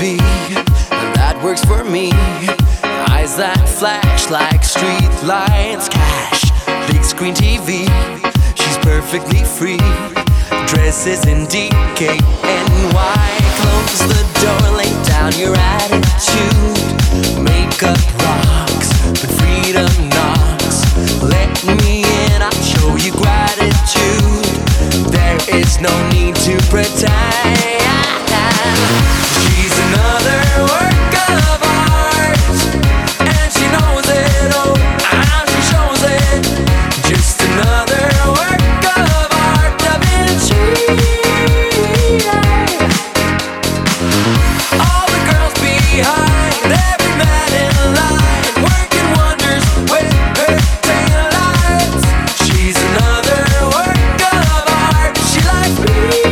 be, that works for me. Eyes that flash like street lights, cash, big screen TV. She's perfectly free, dresses in DKNY. Close the door, lay down your attitude. Makeup rocks, but freedom knocks. Let me in, I'll show you gratitude. There is no need to pretend. She's another work of art, and she knows it, oh, how she shows it. Just another work of art, Da Vinci. All the girls behind every man in line, working wonders with her taillights. She's another work of art, she likes me.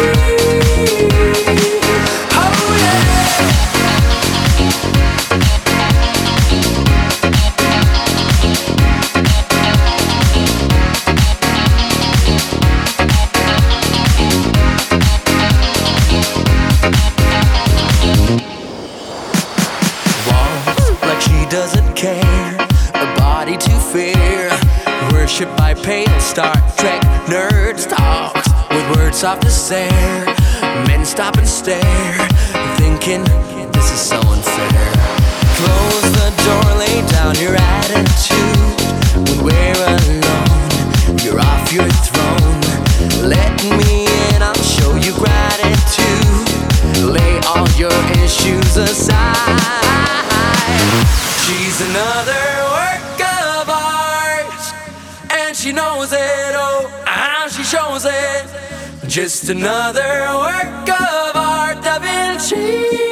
Doesn't care, a body to fear. Worshipped by pale Star Trek nerds, talks with words soft to stare. Men stop and stare, thinking this is so unfair. Close the door, lay down your attitude. When we're alone, you're off your throne. Let me in, I'll show you gratitude. Lay all your issues aside. She's another work of art, and she knows it, oh, how she shows it. Just another work of art, Da Vinci.